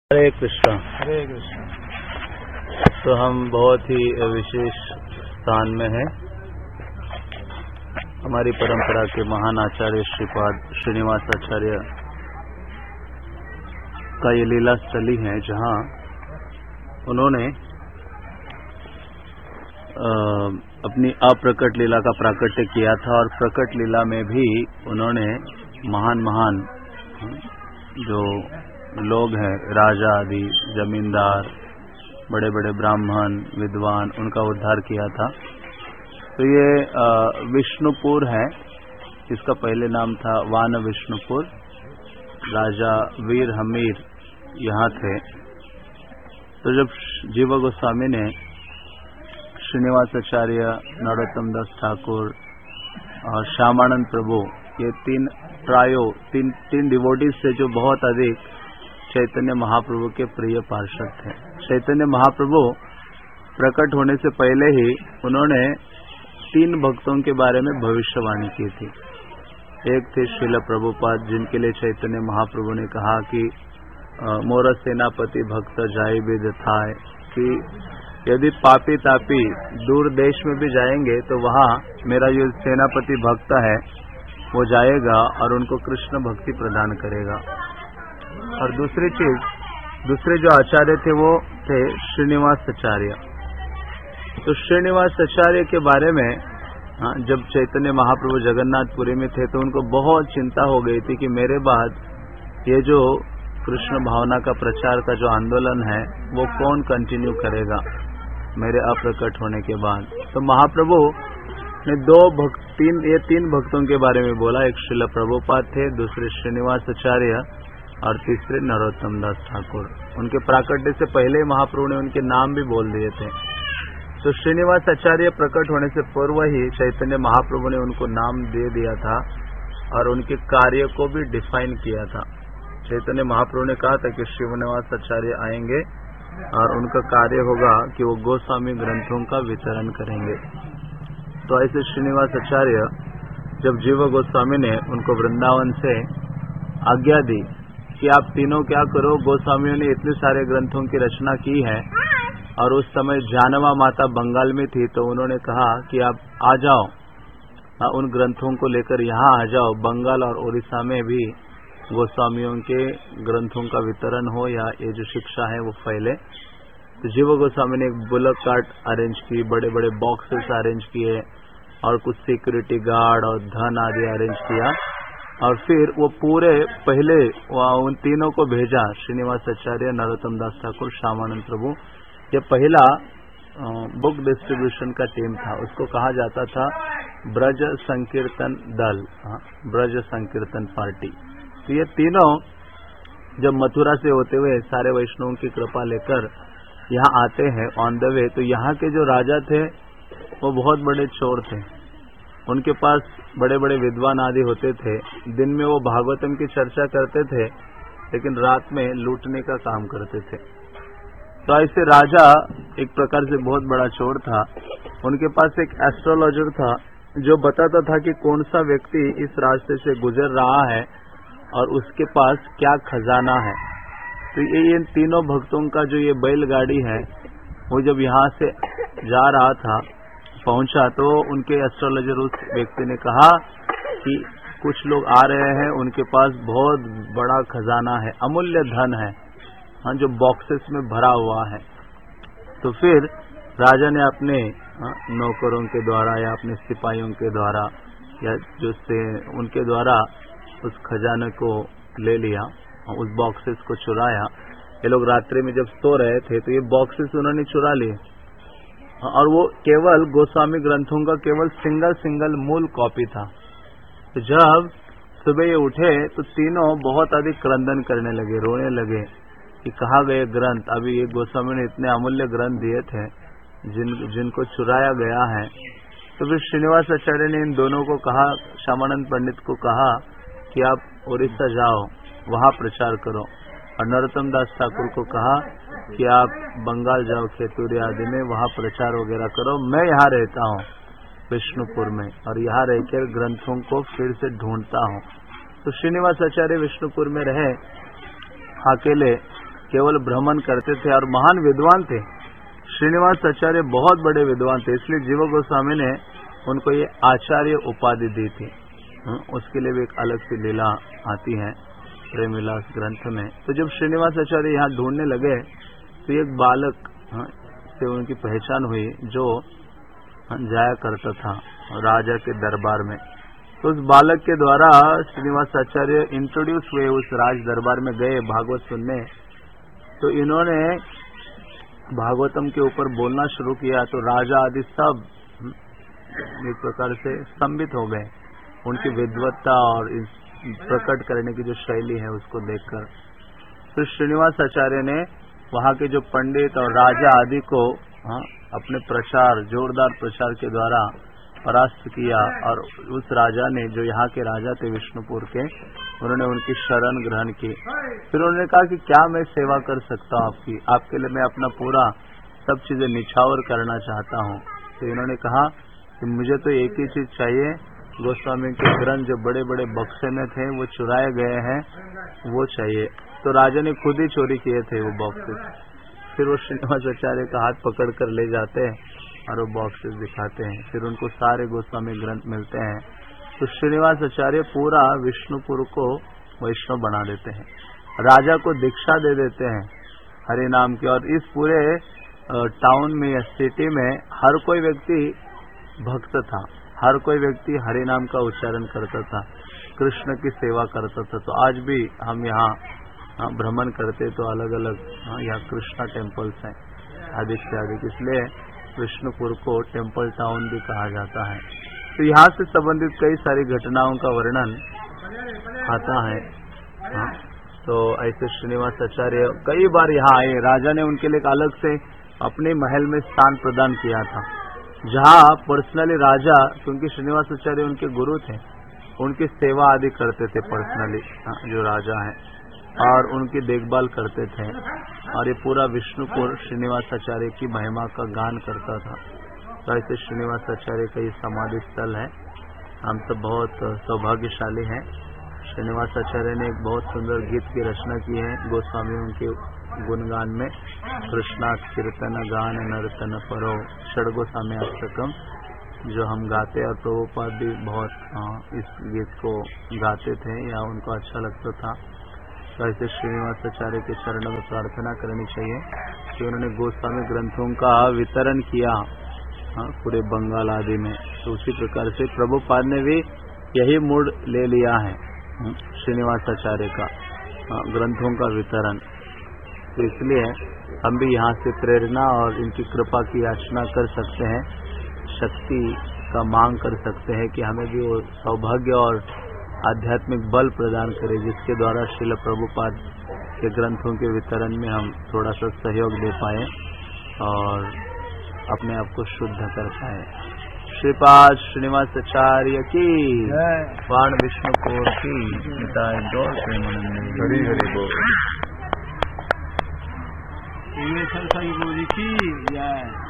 हरे कृष्णा। हरे कृष्णा। तो हम बहुत ही विशेष स्थान में हैं। हमारी परंपरा के महान आचार्य श्रीपाद श्रीनिवास आचार्य का ये लीला स्थली है, जहाँ उन्होंने अपनी अप्रकट लीला का प्राकट्य किया था, और प्रकट लीला में भी उन्होंने महान जो लोग हैं, राजा आदि, जमींदार, बड़े बड़े ब्राह्मण, विद्वान, उनका उद्धार किया था। तो ये विष्णुपुर है, इसका पहले नाम था वान विष्णुपुर। राजा वीर हमीर यहाँ थे। तो जब जीव गोस्वामी ने श्रीनिवास आचार्य, नरोत्तम दास ठाकुर और श्यामानंद प्रभु, ये तीन डिवोटीज से जो बहुत अधिक चैतन्य महाप्रभु के प्रिय पार्षद थे। चैतन्य महाप्रभु प्रकट होने से पहले ही उन्होंने 3 भक्तों के बारे में भविष्यवाणी की थी। एक थे श्रील प्रभुपाद, जिनके लिए चैतन्य महाप्रभु ने कहा कि मोर सेनापति भक्त जाई विद थाय, कि यदि पापी तापी दूर देश में भी जाएंगे तो वहाँ मेरा जो सेनापति भक्त है वो जाएगा और उनको कृष्ण भक्ति प्रदान करेगा। और दूसरी चीज, दूसरे जो आचार्य थे वो थे श्रीनिवास आचार्य। तो श्रीनिवास आचार्य के बारे में जब चैतन्य महाप्रभु जगन्नाथपुरी में थे तो उनको बहुत चिंता हो गई थी कि मेरे बाद ये जो कृष्ण भावना का प्रचार का जो आंदोलन है वो कौन कंटिन्यू करेगा मेरे अप्रकट होने के बाद। तो महाप्रभु ने 3 भक्तों के बारे में बोला। एक श्रील प्रभुपाद थे, दूसरे श्रीनिवास आचार्य और तीसरे नरोत्तम दास ठाकुर। उनके प्राकट्य से पहले महाप्रभु ने उनके नाम भी बोल दिए थे। तो श्रीनिवास आचार्य प्रकट होने से पूर्व ही चैतन्य महाप्रभु ने उनको नाम दे दिया था और उनके कार्य को भी डिफाइन किया था। चैतन्य महाप्रभु ने कहा था कि श्रीनिवास आचार्य आएंगे और उनका कार्य होगा कि वो गोस्वामी ग्रंथों का वितरण करेंगे। तो ऐसे श्रीनिवास आचार्य जब जीव गोस्वामी ने उनको वृंदावन से आज्ञा दी कि आप तीनों क्या करो, गोस्वामियों ने इतने सारे ग्रंथों की रचना की है, और उस समय जानवा माता बंगाल में थी, तो उन्होंने कहा कि आप आ जाओ, उन ग्रंथों को लेकर यहाँ आ जाओ। बंगाल और उड़ीसा में भी गोस्वामियों के ग्रंथों का वितरण हो या ये जो शिक्षा है वो फैले। तो जीव गोस्वामी ने एक बुलक कार्ट अरेंज की, बड़े बड़े बॉक्सेस अरेंज किए और कुछ सिक्योरिटी गार्ड और धन आदि अरेंज किया, और फिर वो पूरे पहले उन तीनों को भेजा, श्रीनिवास आचार्य, नरोत्तम दास ठाकुर, श्यामानंद प्रभु। ये पहला बुक डिस्ट्रीब्यूशन का टीम था, उसको कहा जाता था ब्रज संकीर्तन दल, ब्रज संकीर्तन पार्टी। तो ये तीनों जब मथुरा से होते हुए सारे वैष्णवों की कृपा लेकर यहाँ आते हैं ऑन द वे, तो यहाँ के जो राजा थे वो बहुत बड़े चोर थे। उनके पास बड़े बड़े विद्वान आदि होते थे। दिन में वो भागवतम की चर्चा करते थे, लेकिन रात में लूटने का काम करते थे। तो ऐसे राजा एक प्रकार से बहुत बड़ा चोर था। उनके पास एक एस्ट्रोलॉजर था जो बताता था कि कौन सा व्यक्ति इस रास्ते से गुजर रहा है और उसके पास क्या खजाना है। तो ये इन तीनों भक्तों का जो ये बैलगाड़ी है, वो जब यहाँ से जा रहा था, पहुंचा, तो उनके एस्ट्रोलॉजर उस व्यक्ति ने कहा कि कुछ लोग आ रहे हैं, उनके पास बहुत बड़ा खजाना है, अमूल्य धन है, जो बॉक्सेस में भरा हुआ है। तो फिर राजा ने अपने नौकरों के द्वारा या अपने सिपाहियों के द्वारा या जो से उनके द्वारा उस खजाने को ले लिया, उस बॉक्सेस को चुराया। ये लोग रात्रि में जब सो रहे थे तो ये बॉक्सेस उन्होंने चुरा लिए, और वो केवल गोस्वामी ग्रंथों का केवल सिंगल मूल कॉपी था। तो जब सुबह ये उठे तो तीनों बहुत अधिक क्रंदन करने लगे, रोने लगे कि कहाँ गए ग्रंथ। अभी ये गोस्वामी ने इतने अमूल्य ग्रंथ दिए थे जिनको चुराया गया है। तो फिर श्रीनिवास आचार्य ने इन दोनों को कहा, श्यामानंद पंडित को कहा कि आप उड़ीसा जाओ, वहाँ प्रचार करो, और नरोत्तम दास ठाकुर को कहा कि आप बंगाल जाओ, खेतूरी आदि में, वहाँ प्रचार वगैरह करो। मैं यहाँ रहता हूँ विष्णुपुर में, और यहाँ रहकर ग्रंथों को फिर से ढूंढता हूँ। तो श्रीनिवास आचार्य विष्णुपुर में रहे अकेले, केवल भ्रमण करते थे और महान विद्वान थे। श्रीनिवास आचार्य बहुत बड़े विद्वान थे, इसलिए जीव गोस्वामी ने उनको ये आचार्य उपाधि दी थी। उसके लिए भी एक अलग सी लीला आती है प्रेम विलास ग्रंथ में। तो जब श्रीनिवास आचार्य यहाँ ढूंढने लगे तो एक बालक से उनकी पहचान हुई जो जाया करता था राजा के दरबार में। तो उस बालक के द्वारा श्रीनिवास आचार्य इंट्रोड्यूस हुए, उस राज दरबार में गए भागवत सुनने। तो इन्होंने भागवतम के ऊपर बोलना शुरू किया तो राजा आदि सब एक प्रकार से स्तंभित हो गए उनकी विद्वत्ता और प्रकट करने की जो शैली है उसको देखकर। तो श्रीनिवास आचार्य ने वहाँ के जो पंडित और राजा आदि को अपने प्रचार, जोरदार प्रचार के द्वारा परास्त किया और उस राजा ने, जो यहाँ के राजा थे विष्णुपुर के, उन्होंने उनकी शरण ग्रहण की। फिर उन्होंने कहा कि क्या मैं सेवा कर सकता हूँ आपकी, आपके लिए मैं अपना पूरा सब चीजें निछावर करना चाहता हूँ। तो इन्होंने कहा कि मुझे तो एक ही चीज चाहिए, गोस्वामी के ग्रंथ जो बड़े बड़े बक्से में थे वो चुराए गए हैं वो चाहिए। तो राजा ने खुद ही चोरी किए थे वो बॉक्सेस। फिर वो श्रीनिवास आचार्य का हाथ पकड़ कर ले जाते हैं और वो बॉक्सेस दिखाते हैं, फिर उनको सारे गोस्वामी ग्रंथ मिलते हैं। तो श्रीनिवास आचार्य पूरा विष्णुपुर को वैष्णव बना देते हैं, राजा को दीक्षा दे देते हैं हरि नाम की। और इस पूरे टाउन में या सिटी में हर कोई व्यक्ति भक्त था, हर कोई व्यक्ति हरि नाम का उच्चारण करता था, कृष्ण की सेवा करता था। तो आज भी हम यहाँ भ्रमण करते तो अलग अलग यहाँ कृष्णा टेम्पल्स हैं अधिक से अधिक, इसलिए विष्णुपुर को टेम्पल टाउन भी कहा जाता है। तो यहाँ से संबंधित कई सारी घटनाओं का वर्णन आता है। तो ऐसे श्रीनिवास आचार्य कई बार यहाँ आए, राजा ने उनके लिए एक अलग से अपने महल में स्थान प्रदान किया था, जहाँ पर्सनली राजा, क्योंकि श्रीनिवास आचार्य उनके गुरु थे, उनकी सेवा आदि करते थे पर्सनली जो राजा है, और उनकी देखभाल करते थे। और ये पूरा विष्णुपुर श्रीनिवास आचार्य की महिमा का गान करता था। तो ऐसे श्रीनिवास आचार्य का ये समाधि स्थल है। हम सब बहुत सौभाग्यशाली हैं। श्रीनिवास आचार्य ने एक बहुत सुंदर गीत की रचना की है गोस्वामियों के गुणगान में, कृष्णात कीर्तन गान नर्तन परो षडगोस्वामी अष्टकम, जो हम गाते और प्रभुपाद भी बहुत इस गीत को गाते थे या उनको अच्छा लगता था। तो ऐसे श्रीनिवास आचार्य के चरणों में प्रार्थना करनी चाहिए कि उन्होंने गोस्वामी ग्रंथों का वितरण किया पूरे बंगाल आदि में। तो उसी प्रकार से प्रभुपाद ने भी यही मूड ले लिया है श्रीनिवास आचार्य का, ग्रंथों का वितरण। तो इसलिए हम भी यहाँ से प्रेरणा और इनकी कृपा की याचना कर सकते हैं, शक्ति का मांग कर सकते हैं कि हमें भी वो सौभाग्य और आध्यात्मिक बल प्रदान करे जिसके द्वारा श्रील प्रभुपाद के ग्रंथों के वितरण में हम थोड़ा सा सहयोग दे पाए और अपने आप को शुद्ध कर पाए। श्रीपाद श्रीनिवास आचार्य की, वाण विष्णुपुर की, निताय गौर प्रेमानंद, हरि हरि बोल। की जय।